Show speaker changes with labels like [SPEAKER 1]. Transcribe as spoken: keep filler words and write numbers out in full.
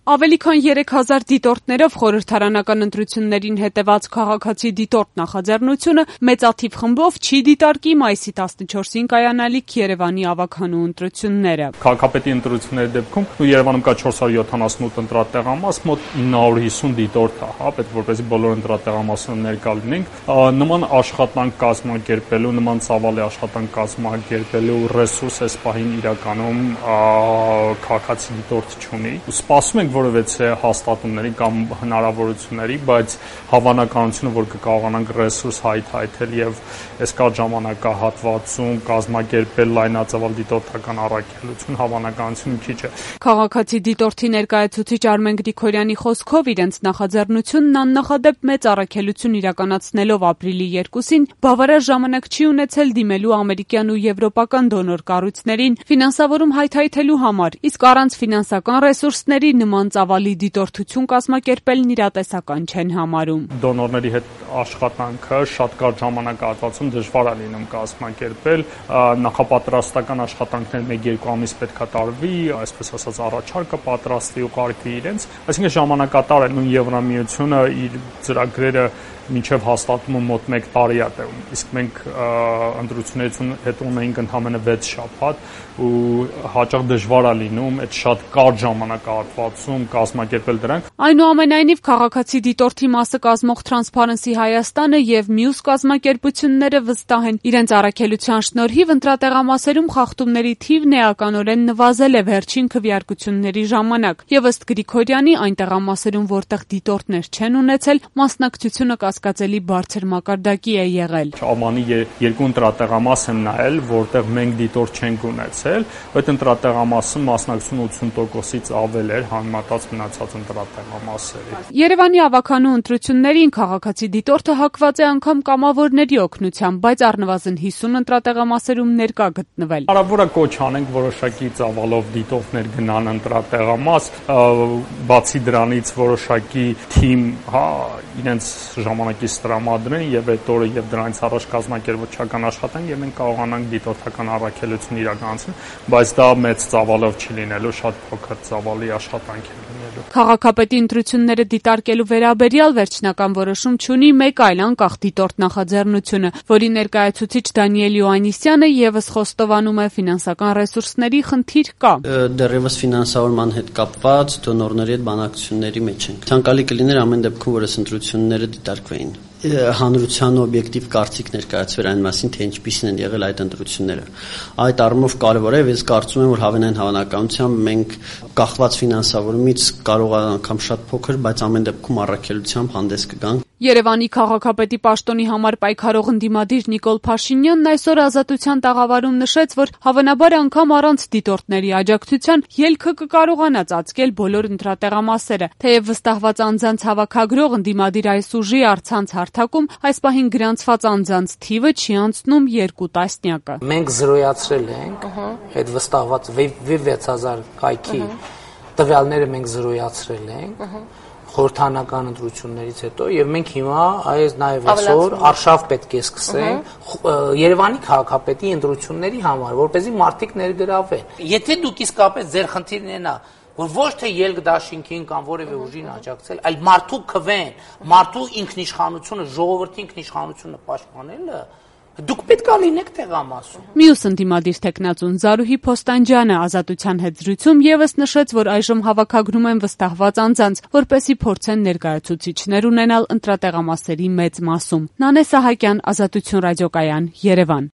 [SPEAKER 1] Ավելի քան երեք հազար դիտորդներով խորհրդարանական ընտրություններին հետևած քաղաքացի դիտորդ նախաձեռնությունը մեծաթիվ խմբով չի դիտարկի մայիսի տասնչորսին կայանալիք Երևանի ավագանու ընտրությունները։
[SPEAKER 2] Քաղաքապետի ընտրությունների դեպքում Երևանում կա չորս հարյուր յոթանասունութ ընտրատեղամաս, մոտ ինը հարյուր հիսուն դիտորդ է, հա, պետք որպեսզի բոլոր ընտրատեղամասերում ներկա լինենք։ Նման աշխատանք կազմակերպելու, նման ծավալի աշխատանք կազմակերպելու ռեսուրս այս պահին իրականում քաղաքացի դիտորդ չունի։ Սպասում ենք որևէ հաստատումների կամ հնարավորությունների, բայց հավանականությունը, որ կկարողանանք ռեսուրս հայթայթել եւ այս կարճ ժամանակահատվածում կազմակերպել լայնածավալ դիտորդական առաքելություն, հավանականությունը քիչ է։
[SPEAKER 1] Քաղաքացի դիտորդի ներկայացուցիչ Արմեն Գրիգորյանի խոսքով իրենց նախաձեռնությունն աննախադեպ մեծ առաքելություն իրականացնելով ապրիլի երկուսին բավարար ժամանակ չի ունեցել դիմելու ամերիկյան ու եվրոպական դոնոր կառույցներին ֆինանսավորում հայթայթելու համար, իսկ առանց ֆինանսական ռեսուրսների նման ծավալի դիտորդություն կազմակերպելն իրատեսական չեն համարում։
[SPEAKER 2] Դոնորների հետ աշխատանքը շատ կարճ ժամանակահատվածում դժվար է լինում կազմակերպել, նախապատրաստական աշխատանքներ մեկ-երկու ամիս պետք է տարվի, այսպես ասած առաջարկը պատրաստվի ու կարգվի իրենց, այսինքն ժամանակատար է, նույն Եվրամիությունը իր ծրագրերը մինչև հաստատումը մոտ մեկ տարի է տևում, իսկ մենք ընտրություններից հետո ունեինք ընդամենը վեց շաբաթ ու հաճախ դժվար է լինում այդ շատ կարճ ժամանակահատվածում կազմակերպել դրանք։
[SPEAKER 1] Այնուամենայնիվ քաղաքացի դիտորդի մասը կազմող Transparency Հայաստանը եւ մյուս կազմակերպությունները վստահ են իրենց առաքելության շնորհիվ ընտրատեղամասերում խախտումների թիվն էականորեն նվազել է վերջին քվեարկությունների ժամանակ եւ ըստ Գրիգորյանի այն տեղամասերում, որտեղ դիտորդներ չեն ունեցել, մասնակցությունը կասկածելի բարձր մակարդակի է եղել։
[SPEAKER 2] Ամանի երկու ընտրատեղամաս եմ նայել, որտեղ մենք դիտորդ չենք ունեցել, այդ ընտրատեղամասում մասնակցությունը ութսուն տոկոսից ավել էր համեմատած մնացած ընտրատեղամասերի։
[SPEAKER 1] Երևանի ավագանու ընտրություններին քաղաքացի դիտորդը հակված է անգամ կամավորների օգնությամբ, բայց առնվազն հիսուն ընտրատեղամասերում ներկա գտնվել։
[SPEAKER 2] Հնարավոր է կոչ անենք որոշակի ծավալով դիտորդներ գնան ընտրատեղամաս, բացի դրանից որոշակի թիմ, հա, իրենց ժամանակից տրամադրեն եւ այդ օրը եւ դրանից առաջ կազմակերպչական աշխատանք եւ մենք կարողանանք դիտորդական առաքելություն իրականացնել, բայց դա մեծ ծավալով չի լինելու, շատ փոքր ծավալի աշխատանք է լինելու։
[SPEAKER 1] Քաղաքապետի ընտրությունները դիտարկելու վերաբերյալ վերջնական որոշում չունի մեկ այլ անկախ դիտորդ նախաձեռնությունը, որի ներկայացուցիչ Դանիել Յոհաննիսյանը եւս խոստովանում է ֆինանսական ռեսուրսների խնդիր կա։
[SPEAKER 3] Դեռևս ֆինանսավորման հետ կապված դոնորների հետ բանակցությունների մեջ ենք։ Ցանկալի կլիներ ամեն դեպքում, որ այս ընտրությունները դիտարկվեին, հանրության օբյեկտիվ կարծիք ներկայացվեր այն մասին, թե ինչպիսին են եղել այդ ընտրությունները։ Այդ առումով կարևոր է, ես կարծում եմ, որ հավանային հավանականությամբ մենք կախված ֆինանսավորումից կարող է անգամ շատ փոքր, բայց ամեն դեպքում առաքելությամբ հանդես կգանք։
[SPEAKER 1] Երևանի քաղաքապետի պաշտոնի համար պայքարող ընդդիմադիր Նիկոլ Փաշինյանն այսօր Ազատության տաղավարում նշեց, որ հավանաբար անգամ առանց դիտորդների աջակցության ելքը կկարողանա ծածկել բոլոր ընտրատեղամասերը, թեև վստահված անձանց հավաքագրող ընդդիմադիր այս ուժի առցանց հարթակում այս պահին գրանցված անձանց թիվը չի անցնում երկու տասնյակը։
[SPEAKER 4] Մենք զրոյացրել ենք այդ վստահված վեց հազար կայքի տվյալները մենք զրոյացրել ենք խորհրդանական ընտրություններից հետո եւ մենք հիմա այս նաեւ այսօր արշավ պետք է սկսենք Երևանի քաղաքապետի ընտրությունների համար, որպեսզի մարդիկ ներգրավվեն։ Եթե դուք իսկապես ձեր խնդիրն է նա, որ ոչ թե ելք դաշինքին կամ որևէ ուժին աջակցել, այլ մարդու քվեն, մարդու ինքնիշխանությունը, ժողովրդի ինքնիշխանությունը պաշտպանելը, դուք պետք է լինեք տեղամասում։
[SPEAKER 1] Մյուս ընդդիմադիր տեխնացուն Զարուհի Փոստանջյանը Ազատության հետ զրույցում եւս նշեց, որ այժմ հավաքագրում են վստահված անձանց, որպեսզի փորձեն ներկայացուցիչներ ունենալ ընտրատեղամասերի մեծ մասում։ Նանե Սահակյան, Ազատություն ռադիոկայան, Երևան։